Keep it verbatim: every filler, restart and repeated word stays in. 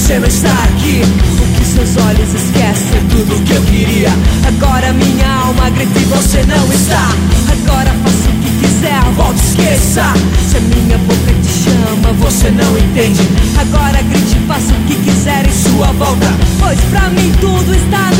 você não está aqui. O que seus olhos esquecem, tudo que eu queria. Agora minha alma grita e você não está. Agora faça o que quiser, volta e esqueça. Se a minha boca te chama, você não entende. Agora grite e faça o que quiser em sua volta, pois pra mim tudo está